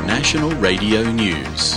National Radio News.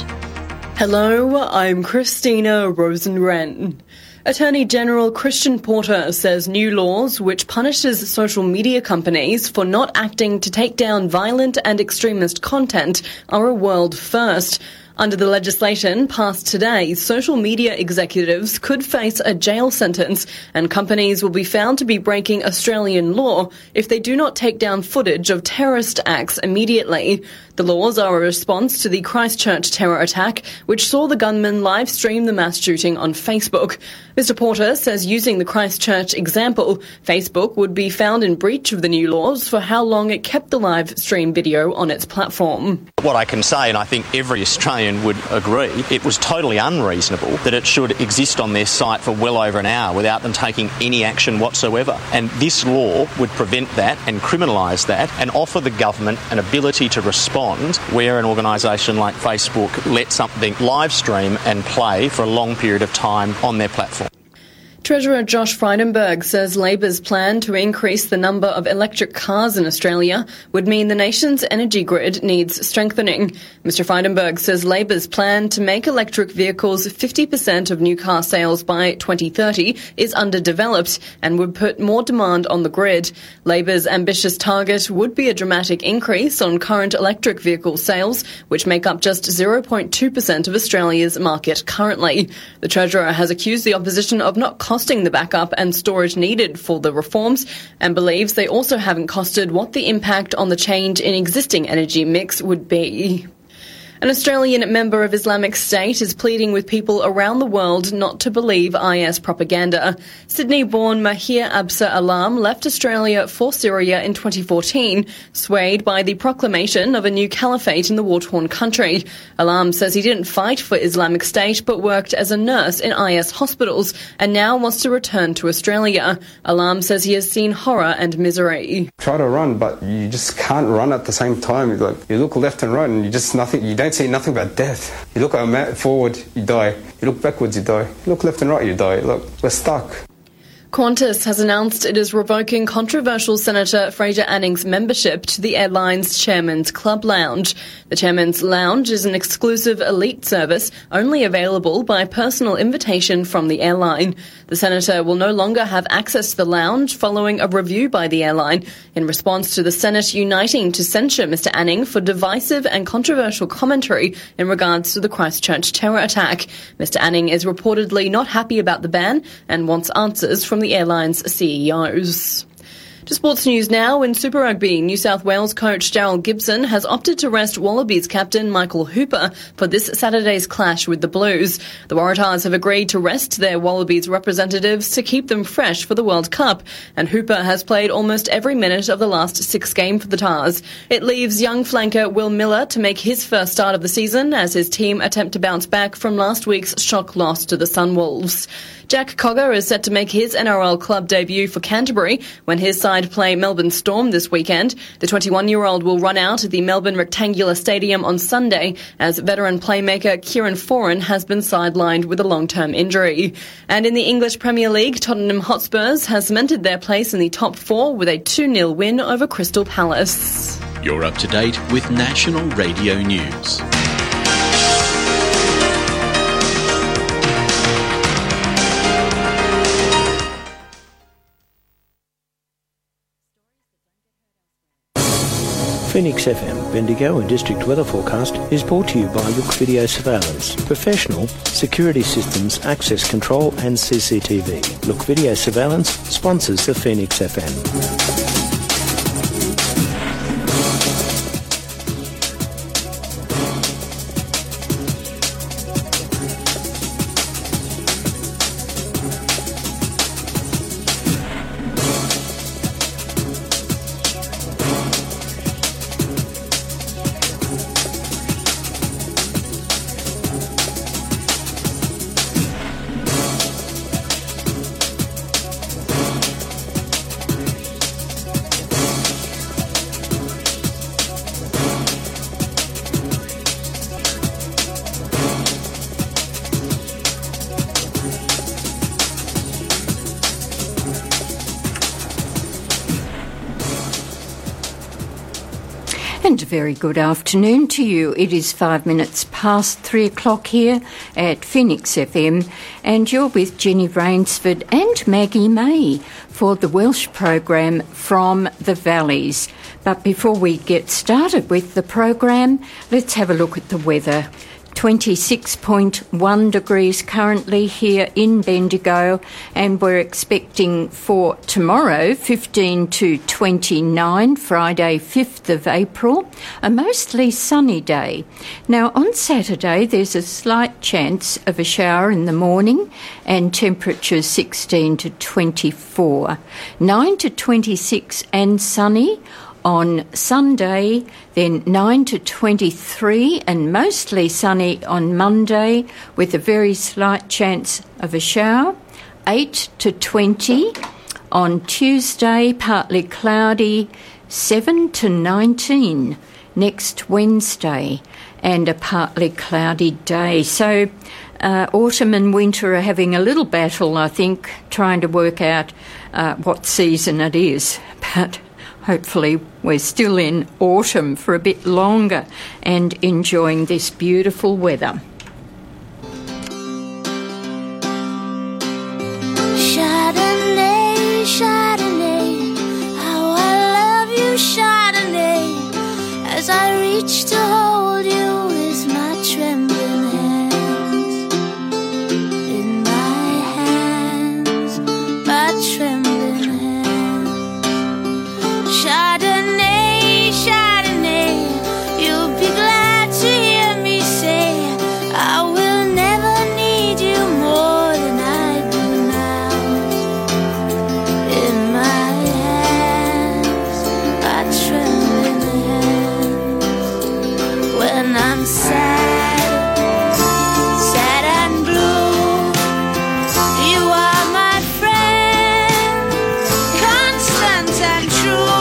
Hello, I'm Christina Rosenwren. Attorney General Christian Porter says new laws which punishes social media companies for not acting to take down violent and extremist content are a world first. Under the legislation passed today, social media executives could face a jail sentence and companies will be found to be breaking Australian law if they do not take down footage of terrorist acts immediately. The laws are a response to the Christchurch terror attack, which saw the gunman live stream the mass shooting on Facebook. Mr. Porter says using the Christchurch example, Facebook would be found in breach of the new laws for how long it kept the live stream video on its platform. What I can say, and I think every Australian would agree, it was totally unreasonable that it should exist on their site for well over an hour without them taking any action whatsoever. And this law would prevent that and criminalise that and offer the government an ability to respond where an organisation like Facebook let something live stream and play for a long period of time on their platform. Treasurer Josh Frydenberg says Labor's plan to increase the number of electric cars in Australia would mean the nation's energy grid needs strengthening. Mr. Frydenberg says Labor's plan to make electric vehicles 50% of new car sales by 2030 is underdeveloped and would put more demand on the grid. Labor's ambitious target would be a dramatic increase on current electric vehicle sales, which make up just 0.2% of Australia's market currently. The Treasurer has accused the opposition of not costing the backup and storage needed for the reforms and believes they also haven't costed what the impact on the change in existing energy mix would be. An Australian member of Islamic State is pleading with people around the world not to believe IS propaganda. Sydney-born Mahir Absa Alam left Australia for Syria in 2014, swayed by the proclamation of a new caliphate in the war-torn country. Alam says he didn't fight for Islamic State but worked as a nurse in IS hospitals and now wants to return to Australia. Alam says he has seen horror and misery. Try to run, but you just can't run at the same time. You look left and right and you don't see nothing but death. You look forward, you die. You look backwards, you die. You look left and right, you die. Look, we're stuck. Qantas has announced it is revoking controversial Senator Fraser Anning's membership to the airline's Chairman's Club Lounge. The Chairman's Lounge is an exclusive elite service only available by personal invitation from the airline. The Senator will no longer have access to the lounge following a review by the airline in response to the Senate uniting to censure Mr Anning for divisive and controversial commentary in regards to the Christchurch terror attack. Mr Anning is reportedly not happy about the ban and wants answers from the airline's CEOs. To sports news now. In Super Rugby, New South Wales coach Daryl Gibson has opted to rest Wallabies captain Michael Hooper for this Saturday's clash with the Blues. The Waratahs have agreed to rest their Wallabies representatives to keep them fresh for the World Cup, and Hooper has played almost every minute of the last 6 games for the Tars. It leaves young flanker Will Miller to make his first start of the season as his team attempt to bounce back from last week's shock loss to the Sunwolves. Jack Cogger is set to make his NRL club debut for Canterbury when his side play Melbourne Storm this weekend. The 21-year-old will run out at the Melbourne Rectangular Stadium on Sunday as veteran playmaker Kieran Foran has been sidelined with a long-term injury. And in the English Premier League, Tottenham Hotspurs has cemented their place in the top 4 with a 2-0 win over Crystal Palace. You're up to date with National Radio News. Phoenix FM, Bendigo and District Weather Forecast is brought to you by Look Video Surveillance. Professional security systems, access control and CCTV. Look Video Surveillance sponsors the Phoenix FM. very good afternoon to you. It is 5 minutes past 3 o'clock here at Phoenix FM, and you're with Jenny Rainsford and Maggie May for the Welsh program From the Valleys. But before we get started with the program, let's have a look at the weather. 26.1 degrees currently here in Bendigo, and we're expecting for tomorrow 15 to 29, Friday 5th of April, a mostly sunny day. Now on Saturday there's a slight chance of a shower in the morning and temperatures 16 to 24, 9 to 26 and sunny. On Sunday, then 9 to 23 and mostly sunny on Monday with a very slight chance of a shower. 8 to 20 on Tuesday, partly cloudy. 7 to 19 next Wednesday and a partly cloudy day. So autumn and winter are having a little battle, I think, trying to work out what season it is. But hopefully we're still in autumn for a bit longer and enjoying this beautiful weather. Chardonnay, Chardonnay, how I love you, Chardonnay, as I reach to hold you with my trembling hands, in my hands, my trembling. Chardonnay, Chardonnay, you'll be glad to hear me say I will never need you more than I do now. In my hands, my trembling hands, when I'm sad, sad and blue, you are my friend, constant and true.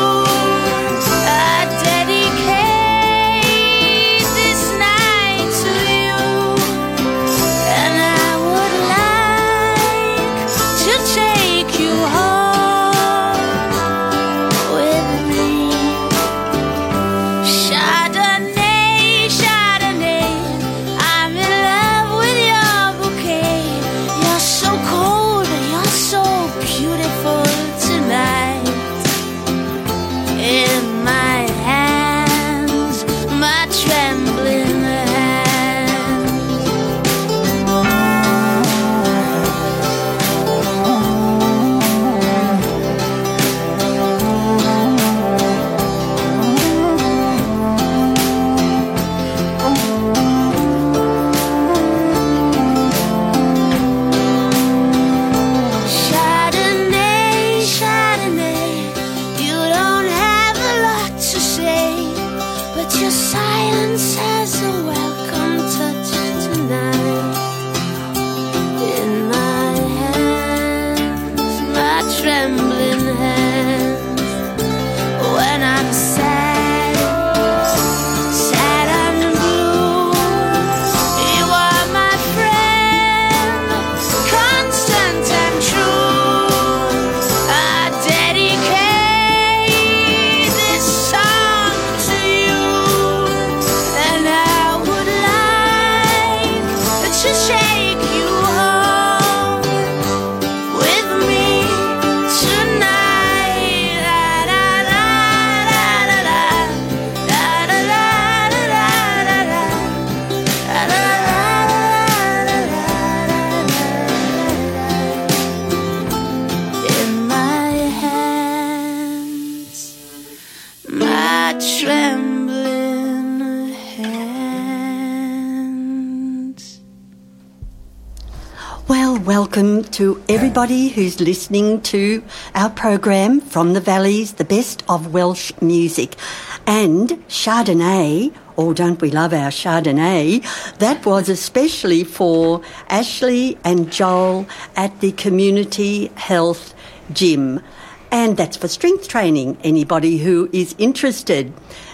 Welcome to everybody who's listening to our program From the Valleys, the best of Welsh music. And Chardonnay, oh, don't we love our Chardonnay? That was especially for Ashley and Joel at the Community Health Gym. And that's for strength training, anybody who is interested.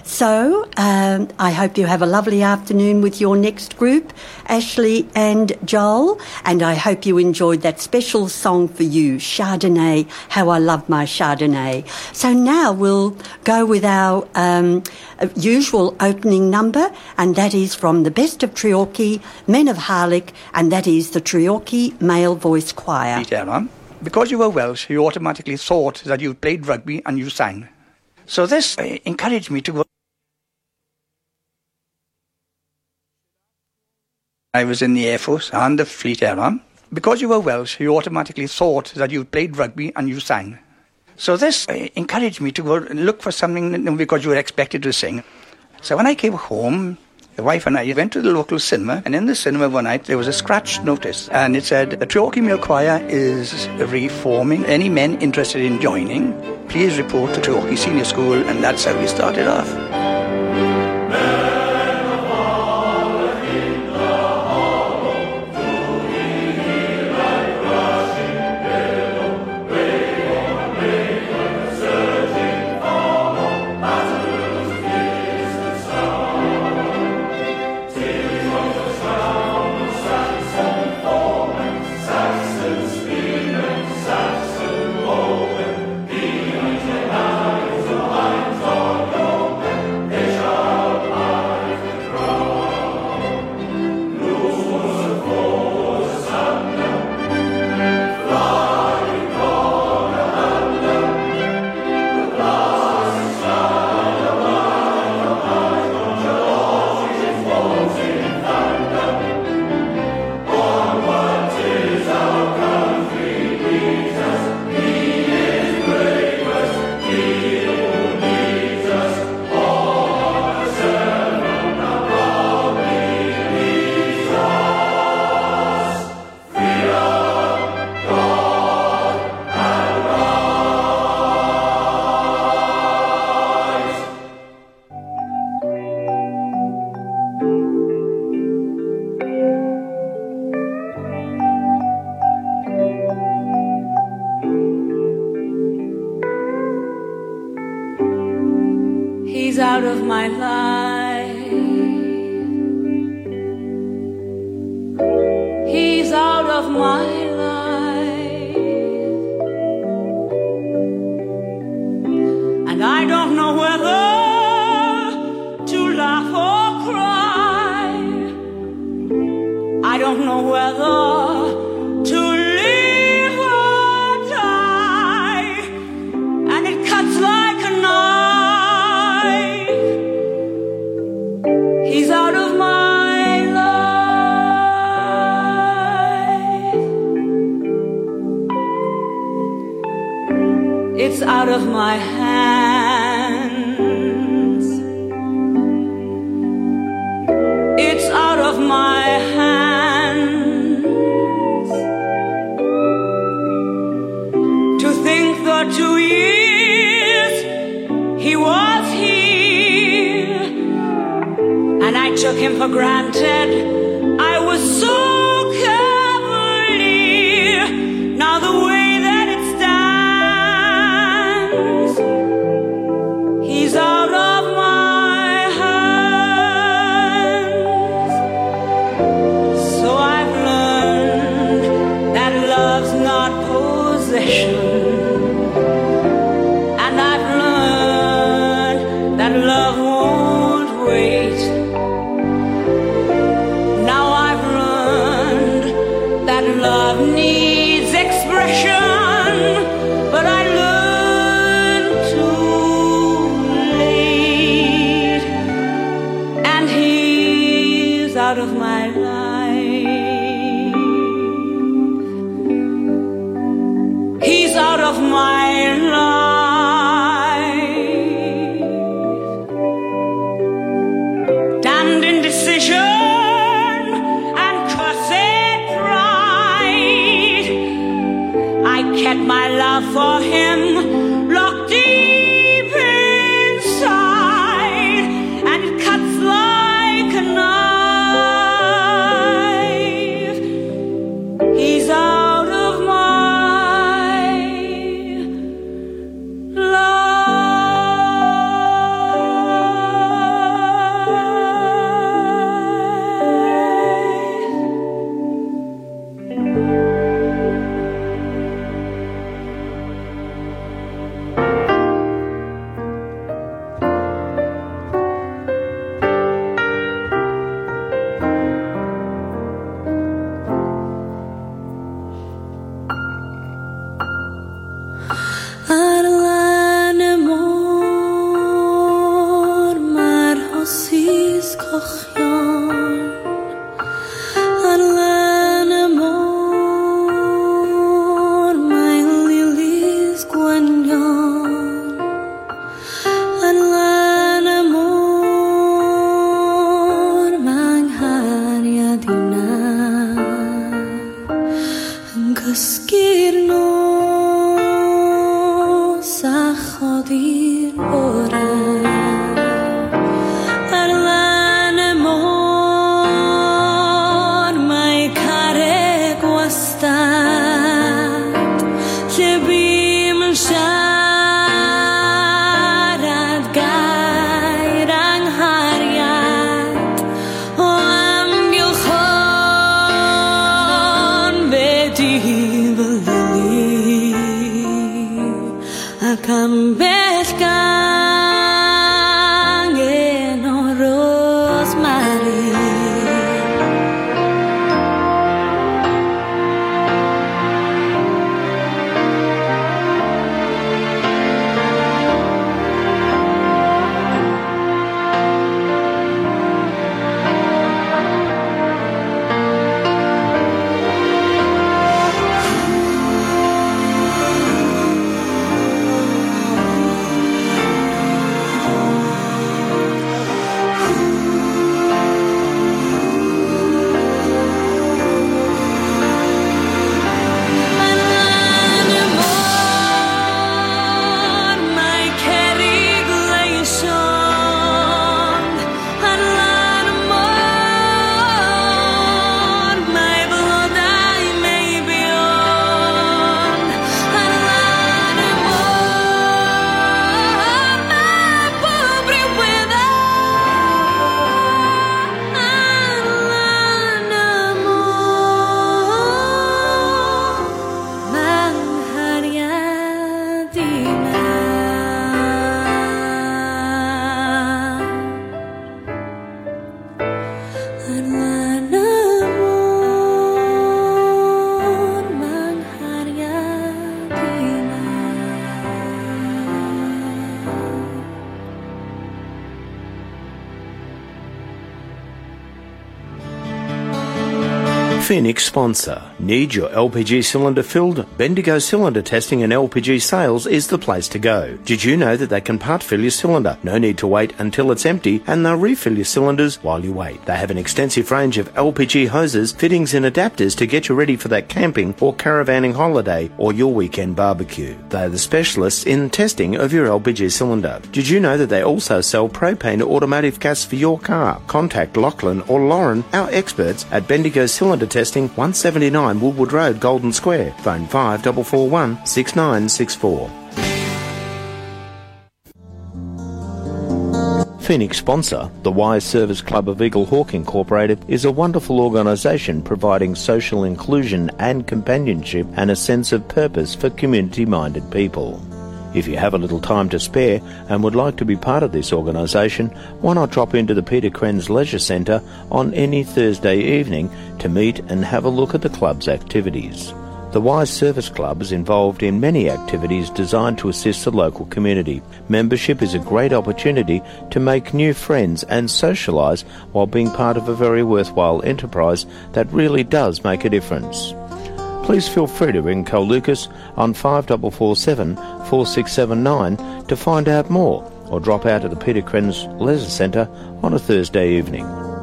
So, I hope you have a lovely afternoon with your next group, Ashley and Joel, and I hope you enjoyed that special song for you, Chardonnay, How I Love My Chardonnay. So now we'll go with our usual opening number, and that is from the Best of Treorchy, Men of Harlech, and that is the Treorchy Male Voice Choir. Because you were Welsh, you automatically thought that you played rugby and you sang. So this encouraged me to go. I was in the Air Force and the Fleet Air Arm. Because you were Welsh, you automatically thought that you played rugby and you sang. So this encouraged me to go and look for something because you were expected to sing. So when I came home, the wife and I went to the local cinema, and in the cinema one night there was a scratch notice, and it said, the Treorchy Male Choir is reforming. Any men interested in joining, please report to Treorchy Senior School, and that's how we started off. Out of my life, he's out of my life, and I don't know whether to laugh or cry. I don't know whether to live or die, and it cuts like a knife. He's out of my life. It's out of my hands. It's out of my hands. To think that 2 years he was here, and I took him for granted. I was so cavalier. Now the way that it stands, he's out of my hands. So I've learned that love's not possession, and I've learned that love won't wait. Love needs expression, but I learned too late, and he's out of my life. He's out of my life. Damned indecision. Kept my love for him locked deep inside, and it cuts like a knife. Phoenix sponsor. Need your LPG cylinder filled? Bendigo Cylinder Testing and LPG Sales is the place to go. Did you know that they can part fill your cylinder? No need to wait until it's empty, and they'll refill your cylinders while you wait. They have an extensive range of LPG hoses, fittings and adapters to get you ready for that camping or caravanning holiday or your weekend barbecue. They are the specialists in testing of your LPG cylinder. Did you know that they also sell propane automotive gas for your car? Contact Lachlan or Lauren, our experts at Bendigo Cylinder Testing, 179 Woodwood Road, Golden Square. Phone 5441 6964. Phoenix sponsor, the Wise Service Club of Eagle Hawk Incorporated, is a wonderful organisation providing social inclusion and companionship and a sense of purpose for community-minded people. If you have a little time to spare and would like to be part of this organisation, why not drop into the Peter Krenz Leisure Centre on any Thursday evening to meet and have a look at the club's activities. The Wise Service Club is involved in many activities designed to assist the local community. Membership is a great opportunity to make new friends and socialise while being part of a very worthwhile enterprise that really does make a difference. Please feel free to ring Cole Lucas on 5447 4679 to find out more, or drop out at the Peter Krenz Leisure Centre on a Thursday evening.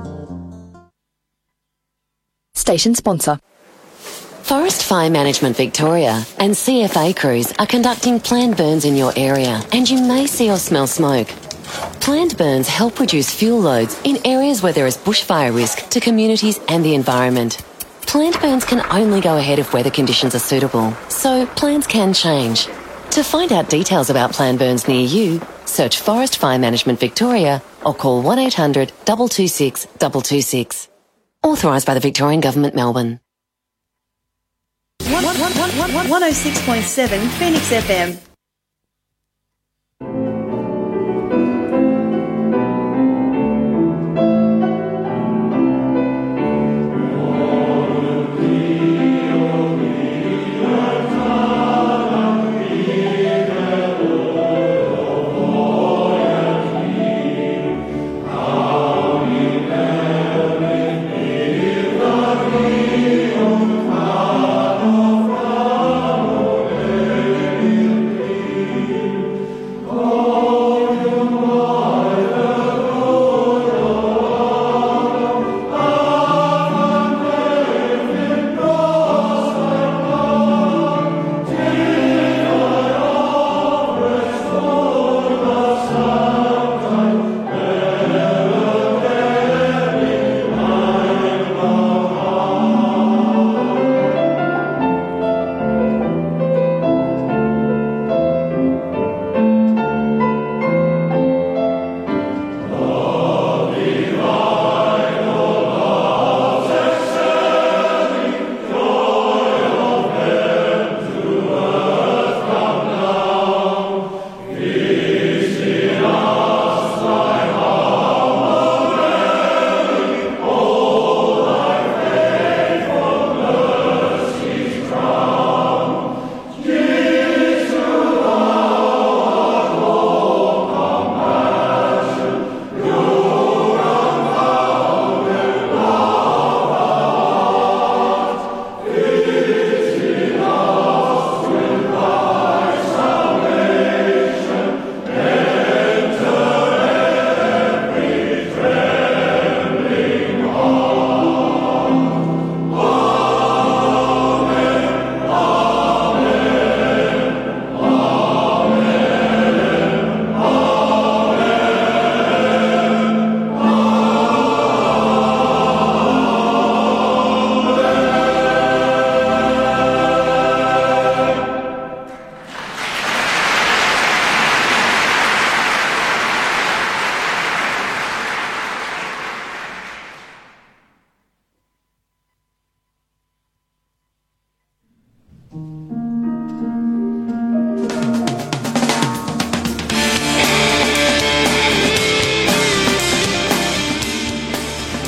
Station sponsor. Forest Fire Management Victoria and CFA crews are conducting planned burns in your area, and you may see or smell smoke. Planned burns help reduce fuel loads in areas where there is bushfire risk to communities and the environment. Planned burns can only go ahead if weather conditions are suitable, so plans can change. To find out details about planned burns near you, search Forest Fire Management Victoria or call 1800 226 226. Authorised by the Victorian Government, Melbourne. 106.7 Phoenix FM.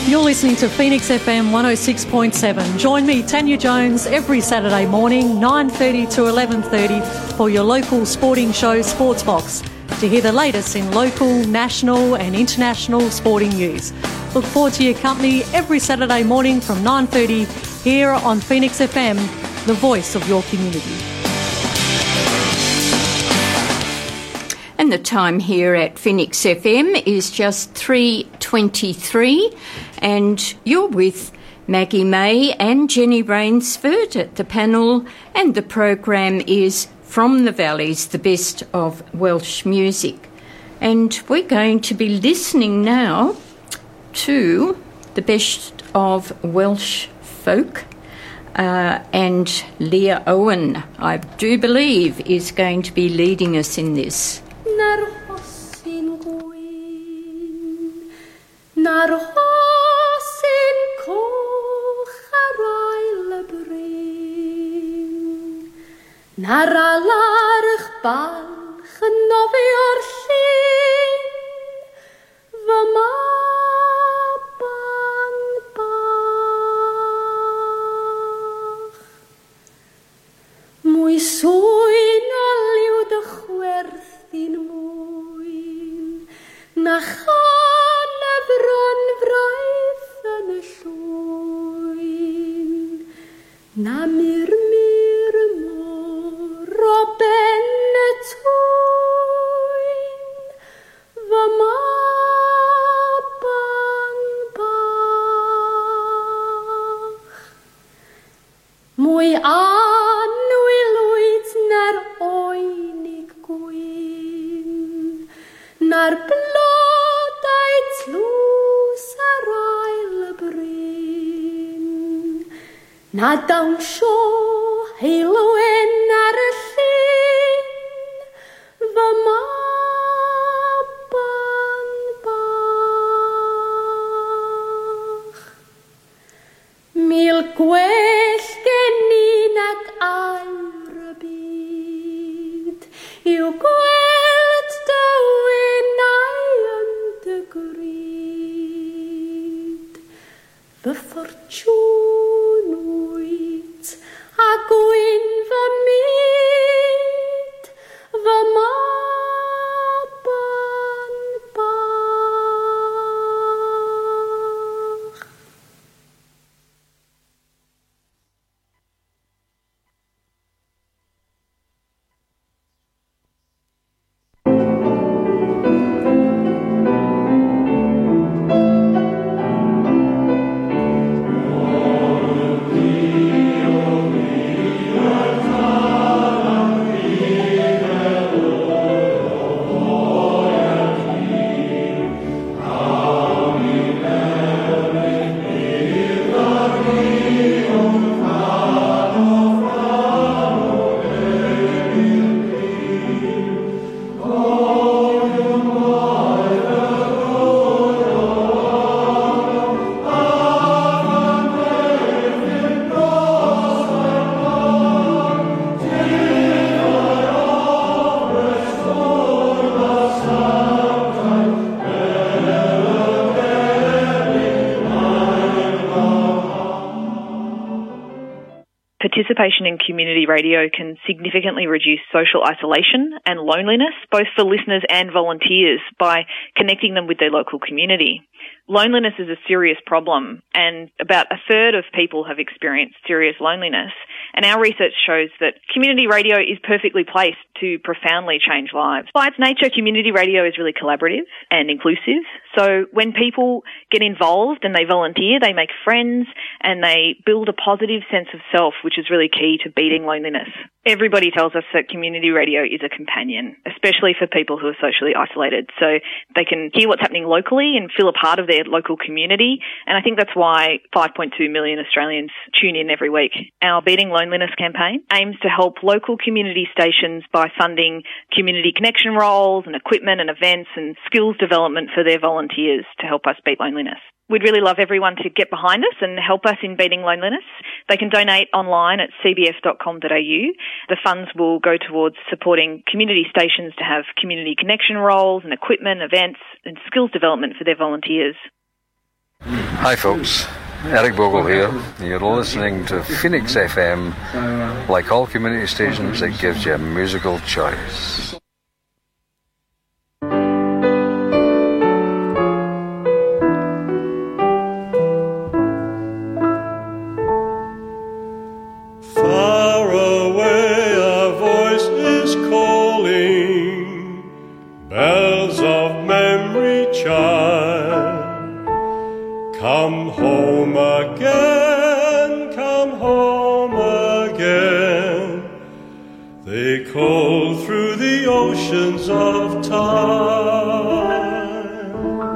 You're listening to Phoenix FM 106.7. Join me, Tanya Jones, every Saturday morning, 9:30 to 11:30 for your local sporting show, Sports Box, to hear the latest in local, national and international sporting news. Look forward to your company every Saturday morning from 9:30 here on Phoenix FM, the voice of your community. And the time here at Phoenix FM is just 3:23, and you're with Maggie May and Jenny Rainsford at the panel, and the program is From the Valleys, the Best of Welsh Music. And we're going to be listening now to the best of Welsh folk, and Leah Owen, I do believe, is going to be leading us in this. Na'r hosyn gwyn, na'r hosyn coch ar ail y bryn, na'r alarch balch yn nofio'r llyn, fy maban bach. Mwy swyn o liw dy chwerth mwyn, na chan y bron fraith yn y llwyn, na mir môr o ben y twyn, fy maban bach. Mwy anwylwyd na'r oenig gwyn, na'r blodau tlws ar ail y bryn, na dawnsio heilwen ar y llyn, fy maban bach. Mil gwell gen un ac awr y byd, i'w gweld dywynau yn dy gryd. Fy ffortiwn wyt a gwyn fy myd, fy maban bach. Participation in community radio can significantly reduce social isolation and loneliness, both for listeners and volunteers, by connecting them with their local community. Loneliness is a serious problem, and about a third of people have experienced serious loneliness. And our research shows that community radio is perfectly placed to profoundly change lives. By its nature, community radio is really collaborative and inclusive. So when people get involved and they volunteer, they make friends and they build a positive sense of self, which is really key to beating loneliness. Everybody tells us that community radio is a companion, especially for people who are socially isolated. So they can hear what's happening locally and feel a part of their local community. And I think that's why 5.2 million Australians tune in every week. Our Beating Loneliness campaign aims to help local community stations by funding community connection roles and equipment and events and skills development for their volunteers to help us beat loneliness. We'd really love everyone to get behind us and help us in beating loneliness. They can donate online at cbf.com.au. The funds will go towards supporting community stations to have community connection roles and equipment, events and skills development for their volunteers. Hi folks, Eric Bogle here. You're listening to Phoenix FM. Like all community stations, it gives you a musical choice. Far away a voice is calling, bells of memory chime. Come home again, come home again. They call through the oceans of time.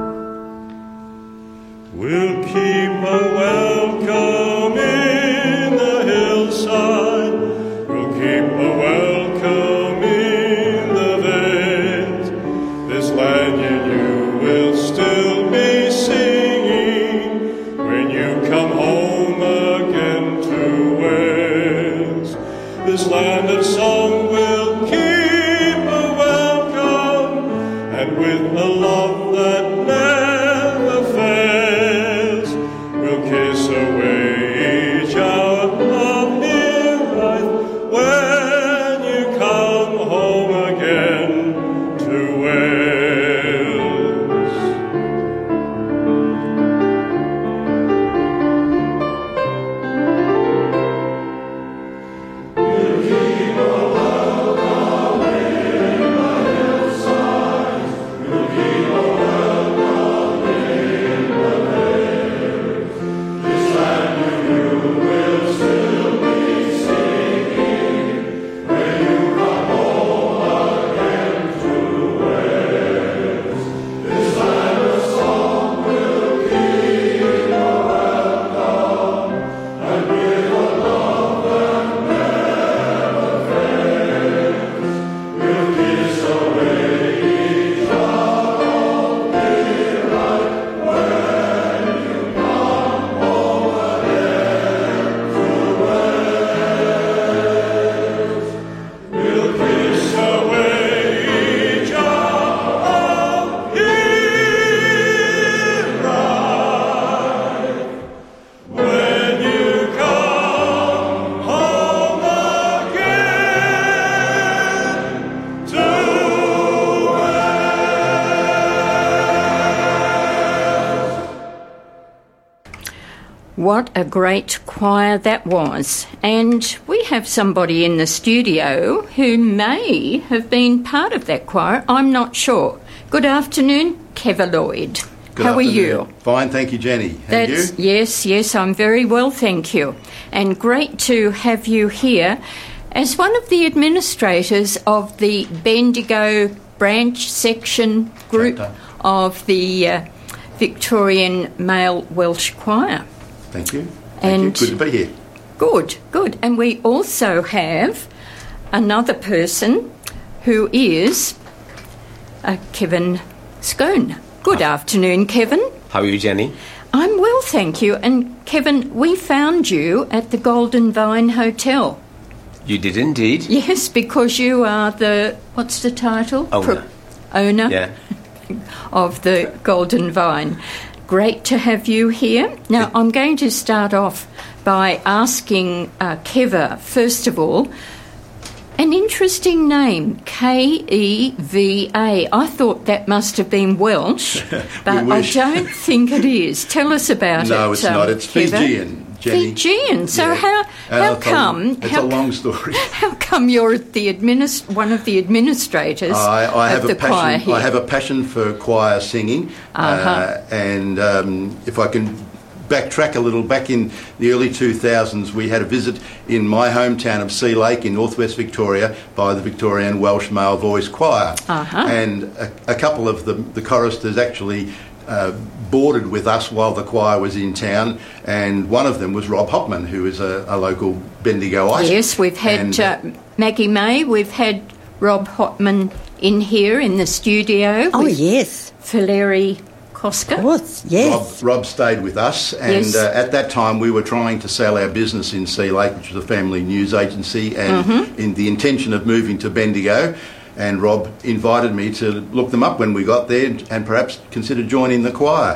We'll keep a welcome in the hillside. We'll keep a welcome in the vales. This lanyard you will still be singing when you come home again to Wales. This land of song will keep a welcome, and with a love that never fails, we'll kiss away each hour of near life when you come home again to Wales. What a great choir that was. And we have somebody in the studio who may have been part of that choir. I'm not sure. Good afternoon, Kevin Lloyd. Good How afternoon. are you? Fine, thank you, Jenny. And you? Yes, I'm very well, thank you. And great to have you here as one of the administrators of the Bendigo branch section group of the Victorian Male Welsh Choir. Thank you. And Good to be here. Good. And we also have another person who is Kevin Scone. Good afternoon, Kevin. How are you, Jenny? I'm well, thank you. And Kevin, we found you at the Golden Vine Hotel. You did indeed. Yes, because you are the, what's the title? Owner. Owner Yeah. of the Golden Vine. Great to have you here. Now, I'm going to start off by asking Keva, first of all, an interesting name, K-E-V-A. I thought that must have been Welsh, but I don't think it is. Tell us about it. No, it's not. It's Keva. Fijian, Jenny. Fijian. So Yeah. how come... It's a long story. How come you're the one of the administrators I have of the a passion. choir here? I have a passion for choir singing, and if I can backtrack a little, back in the early 2000s, we had a visit in my hometown of Sea Lake in northwest Victoria by the Victorian Welsh Male Voice Choir, and a couple of the choristers actually boarded with us while the choir was in town, and one of them was Rob Hopman, who is a local Bendigoite. Yes, we've had Maggie May, we've had Rob Hopman in here in the studio. Oh, yes. Valeri Koska. Of course, yes. Rob stayed with us, and at that time we were trying to sell our business in Sea Lake, which was a family news agency, and in the intention of moving to Bendigo. And Rob invited me to look them up when we got there and perhaps consider joining the choir.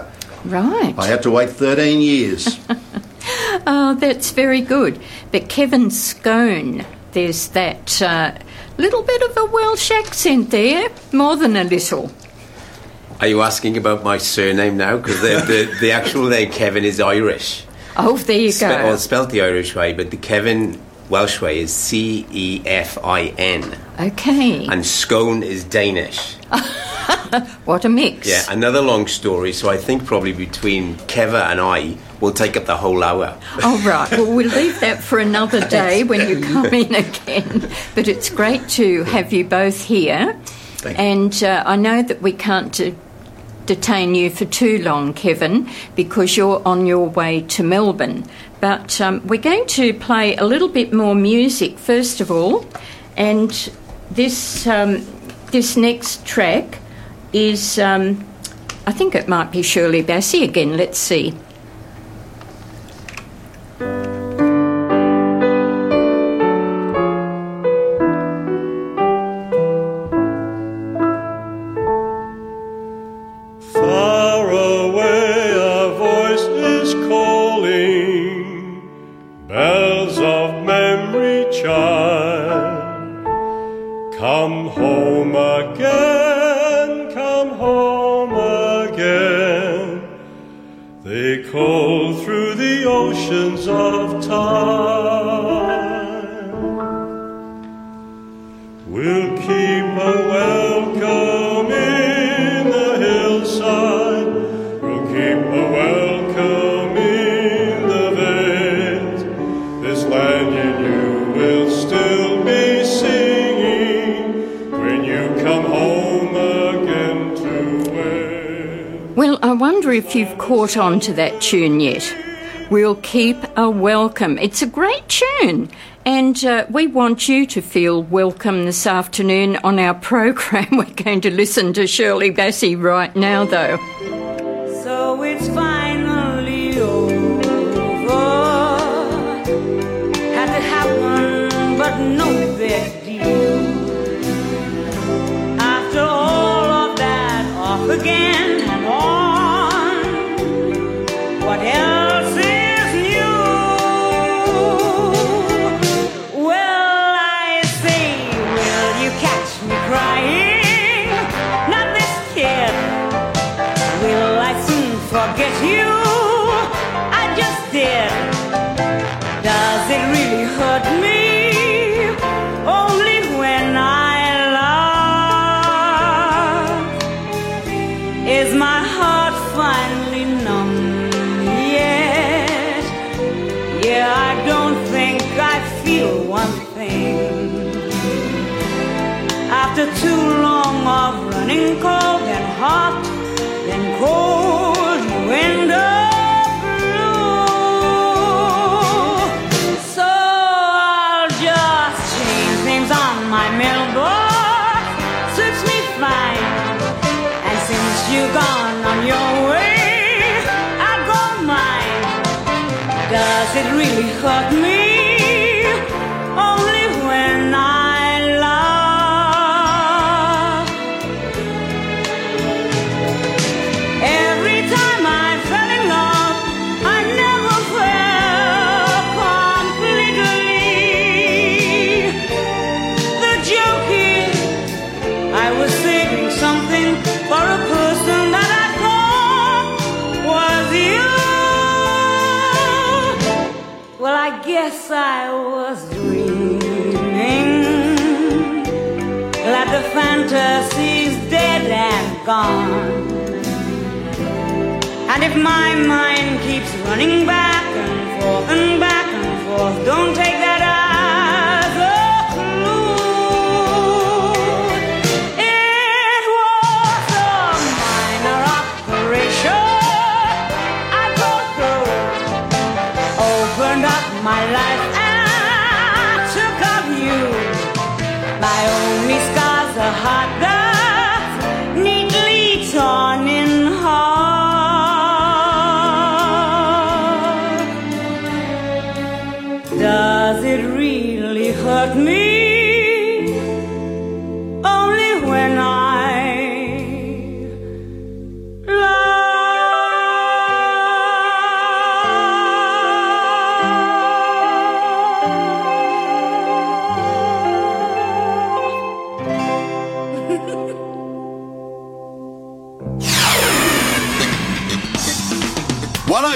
Right. I had to wait 13 years. Oh, that's very good. But Kevin Scone, there's that little bit of a Welsh accent there, more than a little. Are you asking about my surname now? Because the actual name, Kevin, is Irish. Oh, there you go. Well, it's spelled the Irish way, but the Kevin Welsh way is C-E-F-I-N. Okay. And Scone is Danish. What a mix. Yeah, another long story, so I think probably between Keva and I, we'll take up the whole hour. Oh, right. Well, we'll leave that for another day when you come in again. But it's great to have you both here. Thank you. And I know that we can't detain you for too long, Kevin, because you're on your way to Melbourne. But we're going to play a little bit more music, first of all. And this next track is, I think it might be Shirley Bassey again. Let's see. Far away a voice is calling, bells of memory chime. Come home again, come home again. They call through the oceans of time. We'll keep a welcome in the hillside. We'll keep a welcome in the veins. This land you knew will still be singing when you come home again to Wales. Well, I wonder if you've caught on to that tune yet. We'll keep a welcome. It's a great tune. And we want you to feel welcome this afternoon on our program. We're going to listen to Shirley Bassey right now, though. So it's finally over. Had to happen, but no big deal. After all of that, off again and on. What else is new? Well, I say, will you catch me crying? Not this kid. Will I soon forget you? I just did. Does it really hurt me? Only when I love. Is my heart finally numb yet? Yeah, I don't think I feel one thing. After too long of running cold and hot, then cold, you end up blue. So I'll just change names on my mailbox. Suits me fine. And since you've gone on your way, I'll go mine. Does it really hurt me? Only when I love. Every time I fell in love, I never felt completely. The joke is, I was saving something for a person that I thought was you. Well, I guess I was dreaming, glad the fantasy's dead and gone. And if my mind keeps running back and forth and back and forth, don't take that as a clue. It was a minor operation I go through. Opened up my life and took up you. My only scar's a heart that's neatly torn in half. Does it really hurt me? Only when I love.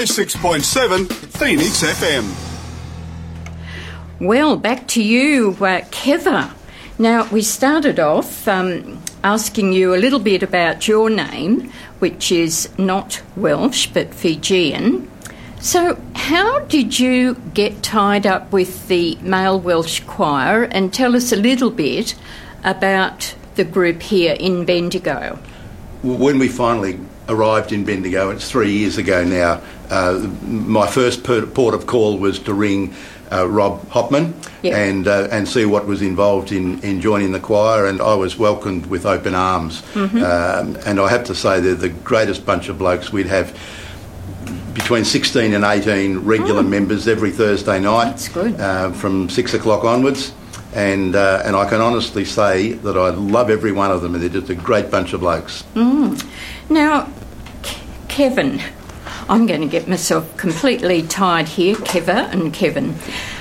106.7 Phoenix FM. Well, back to you, Keva. Now, we started off asking you a little bit about your name, which is not Welsh but Fijian. So how did you get tied up with the Male Welsh Choir, and tell us a little bit about the group here in Bendigo? When we finally arrived in Bendigo, it's 3 years ago now, my first port of call was to ring Rob Hopman and see what was involved in joining the choir, and I was welcomed with open arms. And I have to say they're the greatest bunch of blokes. We'd have between 16 and 18 regular members every Thursday night. That's good. From 6 o'clock onwards. And I can honestly say that I love every one of them, and they're just a great bunch of blokes. Now, Kevin, I'm going to get myself completely tied here, Keva and Kevin.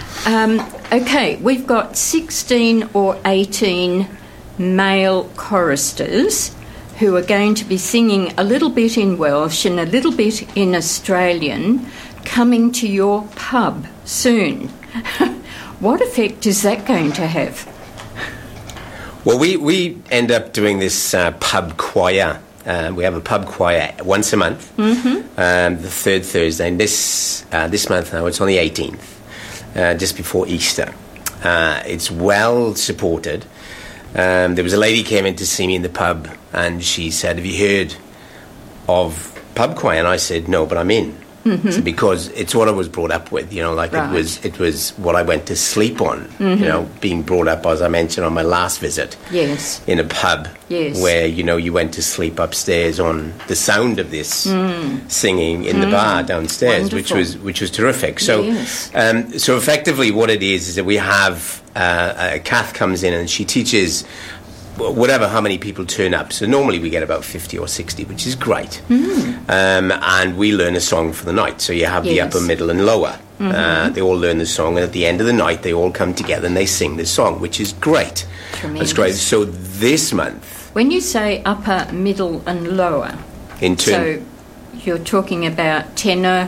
Okay, we've got 16 or 18 male choristers who are going to be singing a little bit in Welsh and a little bit in Australian, coming to your pub soon. What effect is that going to have? Well, we end up doing this pub choir. We have a pub choir once a month, the third Thursday. And this month now, it's on the 18th, just before Easter. It's well supported. There was a lady came in to see me in the pub, and she said, "Have you heard of pub choir?" And I said, "No, but I'm in." So because it's what I was brought up with, you know, like it was what I went to sleep on, you know, being brought up, as I mentioned on my last visit, in a pub, where, you know, you went to sleep upstairs on the sound of this singing in the bar downstairs, which was terrific. So so effectively what it is that we have Kath comes in and she teaches whatever, how many people turn up. So normally we get about 50 or 60, which is great. And we learn a song for the night. So you have the upper, middle and lower. They all learn the song, and at the end of the night they all come together and they sing the song, which is great. That's great. So this month... When you say upper, middle and lower, so you're talking about tenor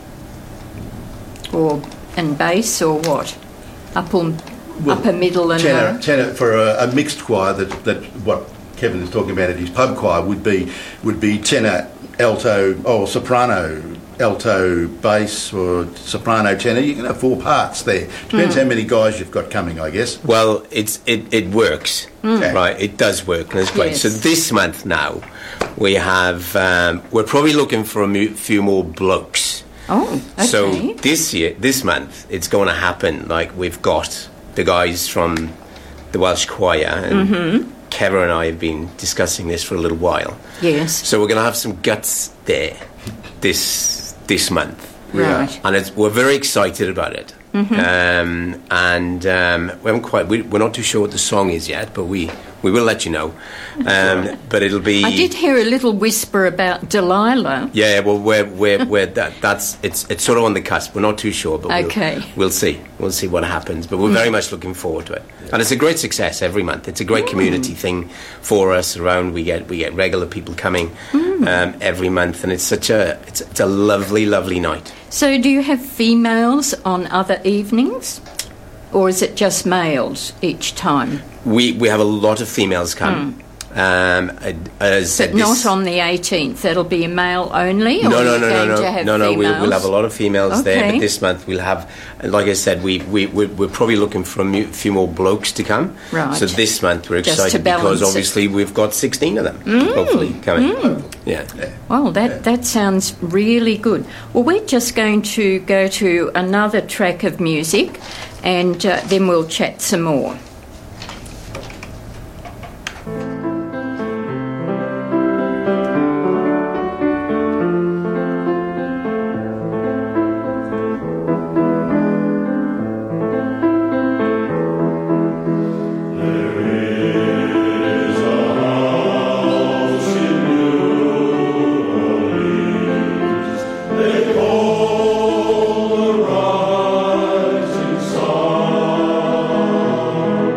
and bass, or what? Upper, middle and lower? Tenor for a mixed choir, that what Kevin is talking about at his pub choir would be tenor, alto, or soprano, alto, bass, or soprano, tenor. You can have 4 parts there. Depends how many guys you've got coming, I guess. Well, it works, right? It does work, and it's great. So this month now, we have we're probably looking for a few more blokes. Oh, okay. So this month, it's going to happen. Like, we've got the guys from the Welsh Choir, and Kevin and I have been discussing this for a little while. Yes. So we're going to have some guts there this month. Right. And we're very excited about it. We haven't we're not too sure what the song is yet, but we will let you know. But it'll be... I did hear a little whisper about Delilah. Yeah, well, it's sort of on the cusp. We're not too sure, but we'll see. We'll see what happens. But we're very much looking forward to it. And it's a great success every month. It's a great community thing for us around. We get regular people coming every month, and it's a lovely, lovely night. So do you have females on other evenings, or is it just males each time? We have a lot of females come. But not on the 18th. That'll be a male only. No. We'll have a lot of females there. But this month we'll have, like I said, we're probably looking for a few more blokes to come. Right. So this month we're excited because obviously we've got 16 of them hopefully coming. Yeah. Well, that sounds really good. Well, we're just going to go to another track of music, and then we'll chat some more. They call the rising sun.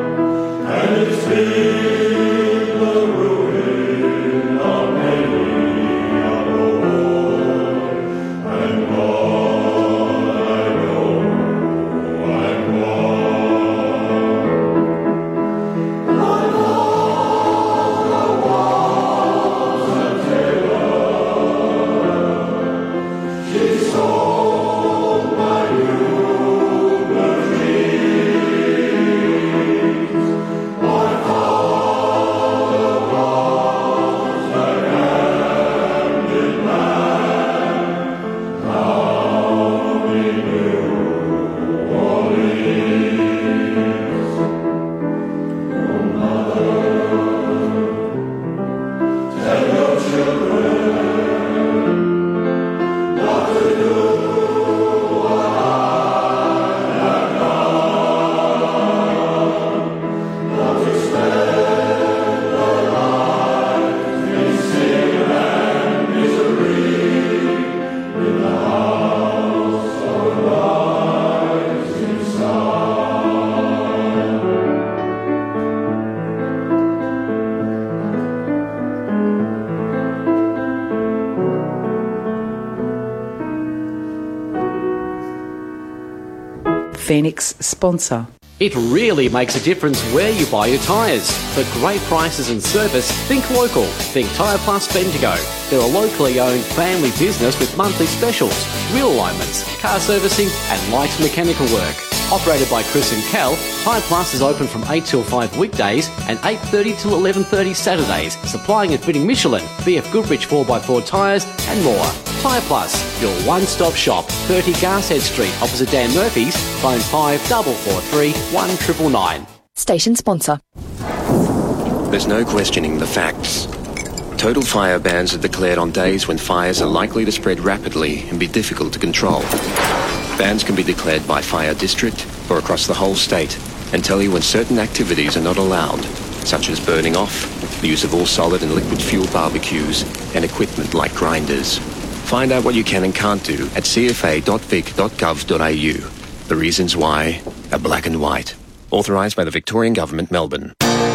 Phoenix sponsor. It really makes a difference where you buy your tyres. For great prices and service, think local. Think Tyre Plus Bendigo. They're a locally owned family business with monthly specials, wheel alignments, car servicing and light mechanical work. Operated by Chris and Cal, Tyre Plus is open from 8 till 5 weekdays and 8:30 till 11:30 Saturdays, supplying and fitting Michelin, BF Goodrich 4x4 tyres and more. Tyre Plus, your one-stop shop, 30 Garshead Street, opposite Dan Murphy's. Phone 5443 1999. Station sponsor. There's no questioning the facts. Total fire bans are declared on days when fires are likely to spread rapidly and be difficult to control. Bans can be declared by fire district or across the whole state and tell you when certain activities are not allowed, such as burning off, the use of all solid and liquid fuel barbecues, and equipment like grinders. Find out what you can and can't do at cfa.vic.gov.au. The reasons why are black and white. Authorised by the Victorian Government, Melbourne.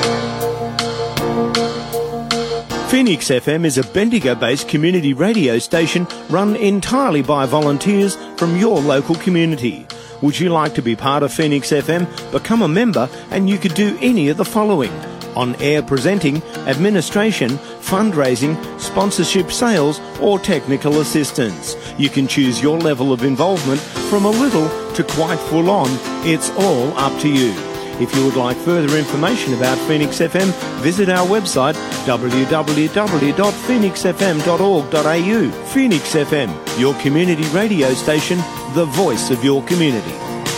Phoenix FM is a Bendigo-based community radio station run entirely by volunteers from your local community. Would you like to be part of Phoenix FM? Become a member and you could do any of the following: on-air presenting, administration, fundraising, sponsorship, sales or technical assistance. You can choose your level of involvement from a little to quite full on. It's all up to you. If you would like further information about Phoenix FM, visit our website www.phoenixfm.org.au. Phoenix FM, your community radio station, the voice of your community.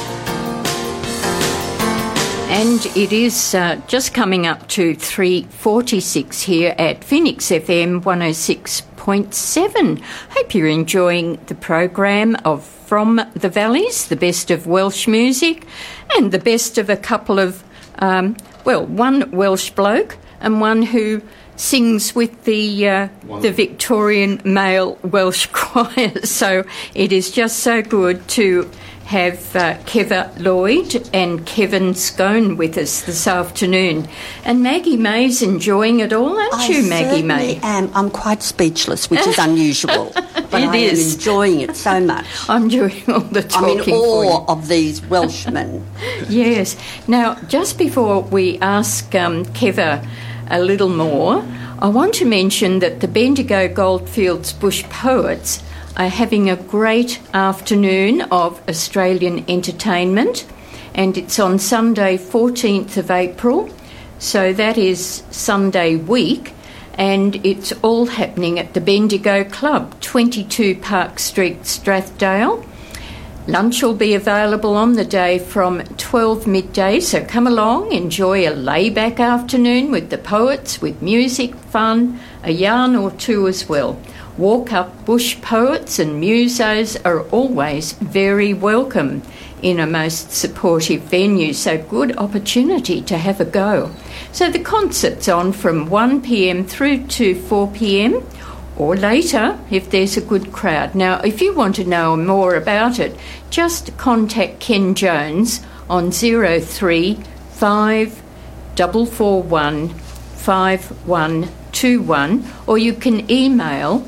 And it is just coming up to 3:46 here at Phoenix FM 106.7. Hope you're enjoying the program of From the Valleys, the best of Welsh music and the best of a couple of, one Welsh bloke and one who sings with the Victorian Male Welsh Choir. So it is just so good to have Keva Lloyd and Kevin Scone with us this afternoon. And Maggie May's enjoying it all, aren't you, Maggie May? I am. I'm quite speechless, which is unusual. But I am enjoying it so much. I'm doing all the talking. I'm in awe of these Welshmen. Yes. Now, just before we ask Keva a little more, I want to mention that the Bendigo Goldfields Bush Poets are having a great afternoon of Australian entertainment, and it's on Sunday 14th of April, so that is Sunday week, and it's all happening at the Bendigo Club, 22 Park Street, Strathdale. Lunch will be available on the day from 12 midday, so come along, enjoy a layback afternoon with the poets, with music, fun, a yarn or two as well. Walk-up bush poets and musos are always very welcome in a most supportive venue, so good opportunity to have a go. So the concert's on from 1 p.m. through to 4 p.m. or later if there's a good crowd. Now, if you want to know more about it, just contact Ken Jones on 03 5441 5121, or you can email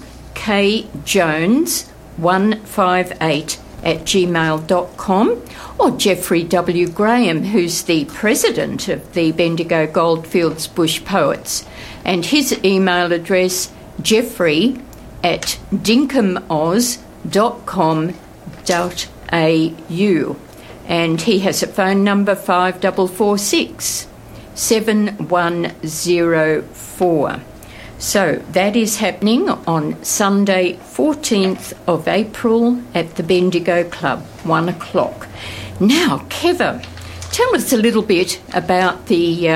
kjones158@gmail.com, or Jeffrey W. Graham, who's the president of the Bendigo Goldfields Bush Poets, and his email address jeffrey@dincomoz.com.au, and he has a phone number 5446 7104. So that is happening on Sunday 14th of April at the Bendigo Club, 1 o'clock. Now, Keva, tell us a little bit about the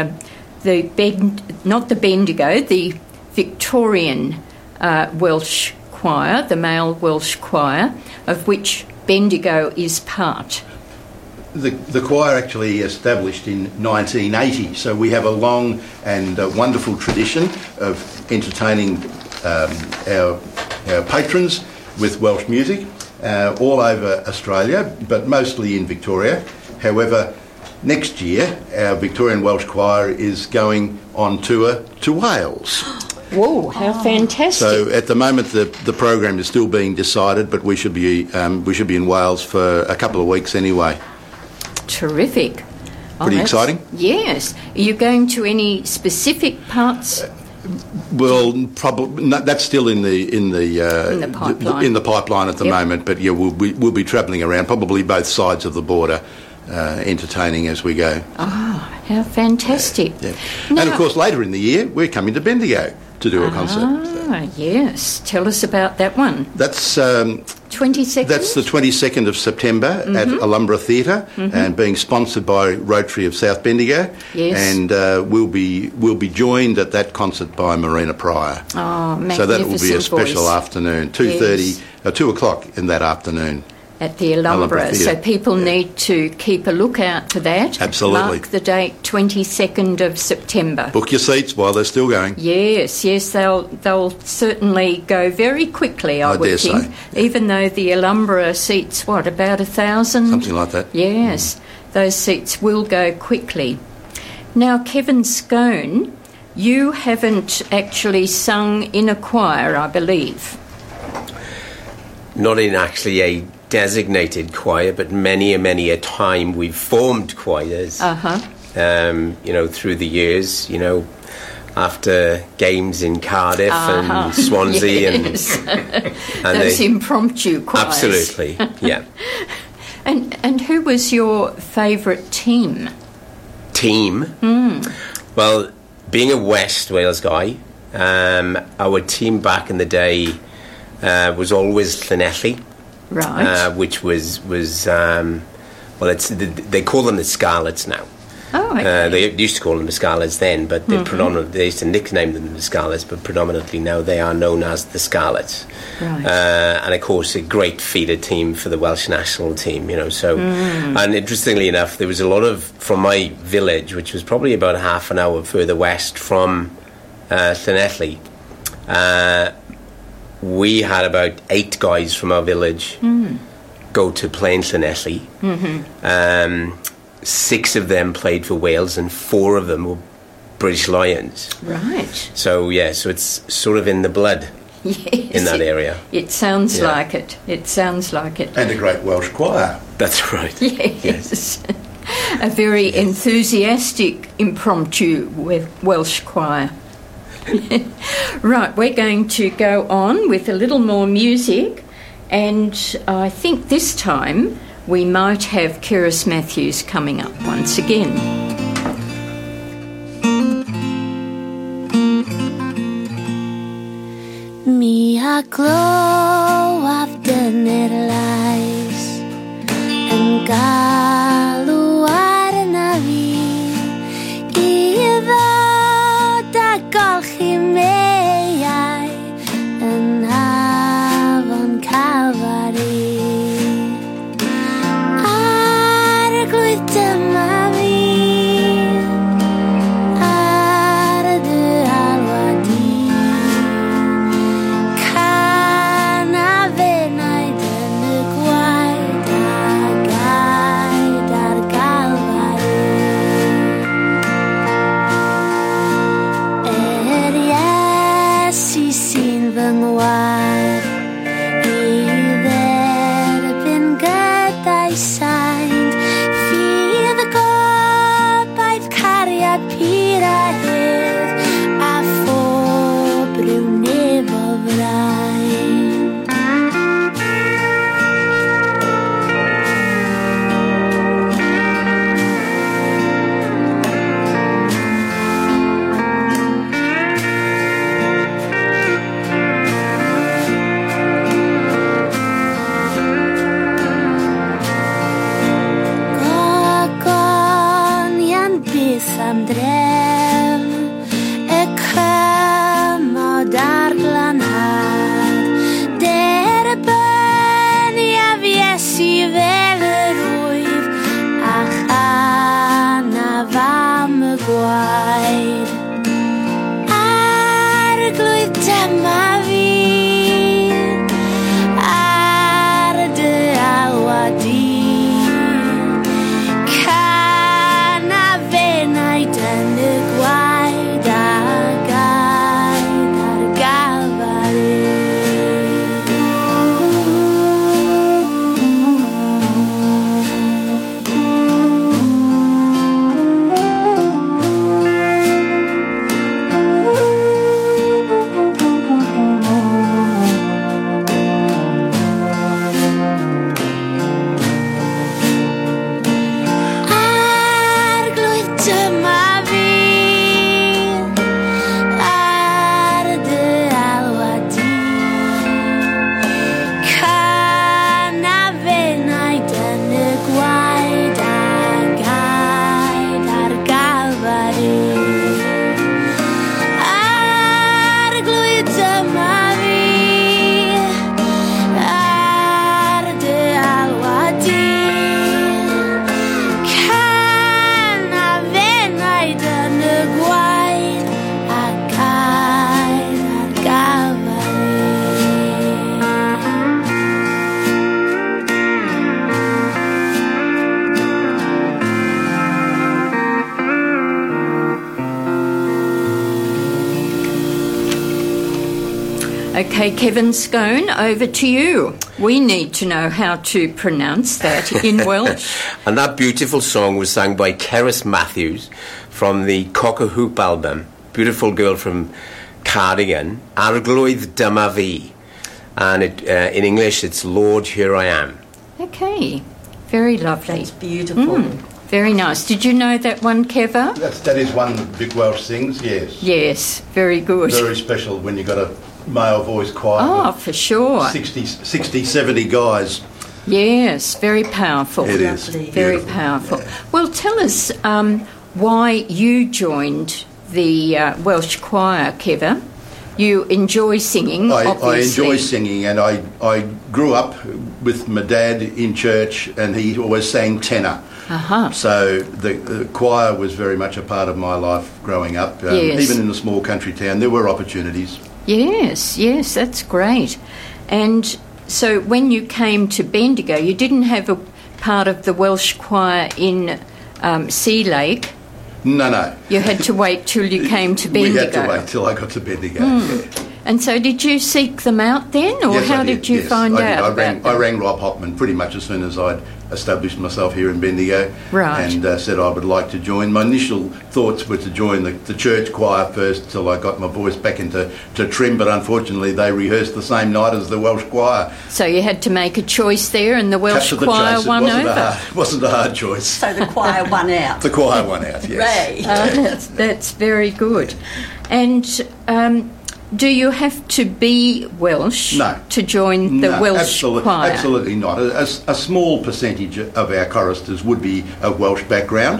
Victorian Welsh Choir, the male Welsh Choir, of which Bendigo is part. The choir actually established in 1980, so we have a long and wonderful tradition of entertaining our patrons with Welsh music all over Australia, but mostly in Victoria. However, next year our Victorian Welsh Choir is going on tour to Wales. Whoa, how fantastic. So at the moment the program is still being decided, but we should be in Wales for a couple of weeks anyway. terrific. Pretty exciting. Yes. Are you going to any specific parts? Well, probably that's still in the pipeline. In the pipeline at the moment. But yeah, we'll be travelling around, probably both sides of the border, entertaining as we go. Oh, how fantastic! Yeah. Now, and of course, later in the year, we're coming to Bendigo to do a concert. Ah, yes. Tell us about that one. That's 22nd. That's the 22nd of September at Alumbra Theatre, and being sponsored by Rotary of South Bendigo. Yes. And we'll be joined at that concert by Marina Pryor. Oh, magnificent So that will be a special voice. afternoon, 2 o'clock in that afternoon. At the Alumbra. So people need to keep a lookout for that. Absolutely. Mark the date, 22nd of September. Book your seats while they're still going. Yes, they'll certainly go very quickly, I would dare think. say. Even though the Alumbra seats, about 1,000? Something like that. Yes, those seats will go quickly. Now, Kevin Scone, you haven't actually sung in a choir, I believe. Not in actually a designated choir, but many a time we've formed choirs. Through the years. After games in Cardiff and Swansea and those impromptu choirs. Absolutely, yeah. And who was your favourite team? Well, being a West Wales guy, our team back in the day was always Llanelli. Right. Which was they call them the Scarlets now. Oh, okay. They used to call them the Scarlets then, but they used to nickname them the Scarlets, but predominantly now they are known as the Scarlets. Right. And of course, a great feeder team for the Welsh national team, So, and interestingly enough, there was a lot from my village, which was probably about half an hour further west from Llanelli. We had about 8 guys from our village go to play in Llanelli. 6 of them played for Wales and 4 of them were British Lions. Right. So it's sort of in the blood in that area. It sounds like it. It sounds like it. And a great Welsh choir. That's right. Yes. A very enthusiastic impromptu Welsh choir. Right, we're going to go on with a little more music, and I think this time we might have Kiris Matthews coming up once again. Mi a glywaf dynnu'r lais yn galw arna fi I ddod a golchi meiau yn Afon Calfari. Arglwydd dyma fi ar y dy alwadi. Okay, Kevin Scone, over to you. We need to know how to pronounce that in Welsh. And that beautiful song was sung by Cerys Matthews from the Cock a Hoop album. Beautiful girl from Cardigan. Arglwydd dyma fi. And in English, it's Lord, Here I Am. Okay, very lovely. It's beautiful. Very nice. Did you know that one, Keva? That is one Vic Welsh sings, yes. Yes, very good. Very special when you've got a male voice choir. Oh, for sure. 60, 70 guys. Yes, very powerful. It is. Very powerful. Well, tell us why you joined the Welsh choir, Keva. You enjoy singing, obviously. I enjoy singing, and I grew up with my dad in church, and he always sang tenor. So the choir was very much a part of my life growing up. Even in a small country town, there were opportunities. Yes, that's great. And so when you came to Bendigo, you didn't have a part of the Welsh choir in Sea Lake. No. You had to wait till you came to Bendigo. We had to wait till I got to Bendigo, yeah. And so did you seek them out then, or yes, how did you find out about them? I rang Rob Hoffman pretty much as soon as I'd established myself here in Bendigo, and said I would like to join. My initial thoughts were to join the church choir first till I got my voice back into trim, but unfortunately they rehearsed the same night as the Welsh choir. So you had to make a choice there, and the Welsh choir won over. It wasn't a hard choice. So the choir won out. The choir won out, yes. That's very good. And do you have to be Welsh to join the Welsh choir? Absolutely not. A small percentage of our choristers would be of Welsh background,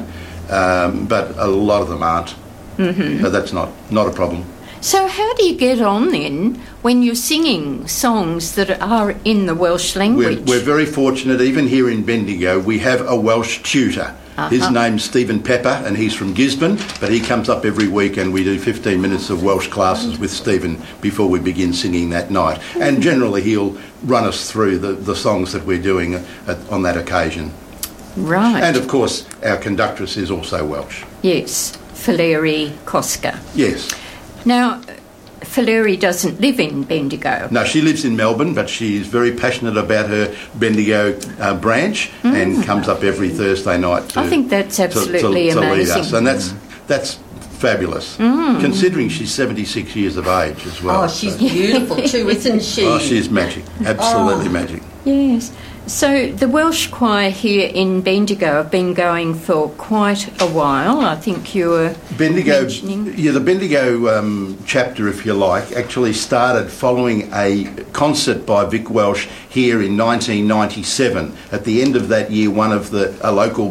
but a lot of them aren't. But that's not a problem. So how do you get on then when you're singing songs that are in the Welsh language? We're very fortunate, even here in Bendigo, we have a Welsh tutor. His name's Stephen Pepper, and he's from Gisborne, but he comes up every week and we do 15 minutes of Welsh classes with Stephen before we begin singing that night. And generally he'll run us through the songs that we're doing on that occasion. Right. And of course, our conductress is also Welsh. Yes, Valeri Koska. Yes. Now, Valeri doesn't live in Bendigo. No, she lives in Melbourne, but she's very passionate about her Bendigo branch and comes up every Thursday night to, I think that's absolutely to amazing. lead us. And that's fabulous, considering she's 76 years of age as well. Oh, she's beautiful too, isn't she? Oh, she's magic. Absolutely magic. Yes. So the Welsh choir here in Bendigo have been going for quite a while. I think you were mentioning. Yeah, the Bendigo chapter, if you like, actually started following a concert by Vic Welsh here in 1997. At the end of that year, a local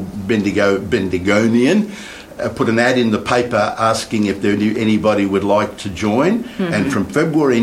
Bendigonian put an ad in the paper asking if anybody would like to join. And from February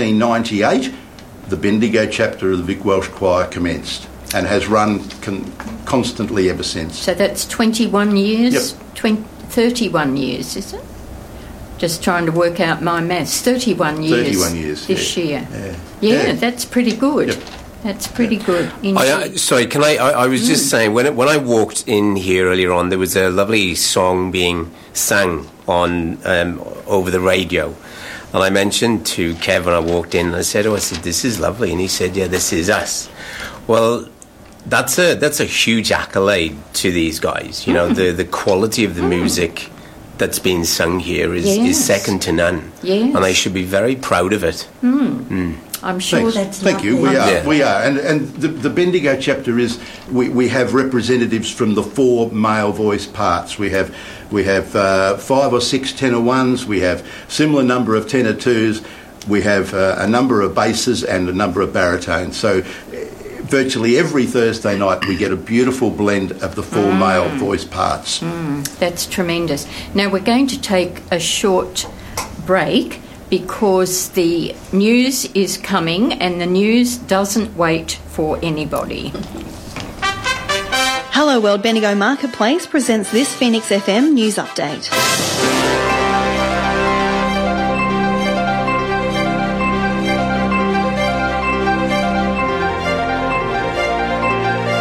1998, the Bendigo chapter of the Vic Welsh Choir commenced and has run constantly ever since. So that's 21 years? Yep. 31 years, is it? Just trying to work out my maths. 31 years. 31 years this year. Yeah, that's pretty good. Yep. That's pretty good. Sorry, can I was just saying, when I walked in here earlier on, there was a lovely song being sung on over the radio. And I mentioned to Kev when I walked in, I said, this is lovely. And he said, yeah, this is us. Well, that's a huge accolade to these guys. You know, the quality of the music that's being sung here is second to none. Yes. And they should be very proud of it. I'm sure Thank you. We are. And the Bendigo chapter is, we have representatives from the 4 male voice parts. We have 5 or 6 tenor ones. We have similar number of tenor twos. We have a number of basses and a number of baritones. So virtually every Thursday night we get a beautiful blend of the 4 male voice parts. That's tremendous. Now we're going to take a short break because the news is coming and the news doesn't wait for anybody. Hello World, Bendigo Marketplace presents this Phoenix FM news update.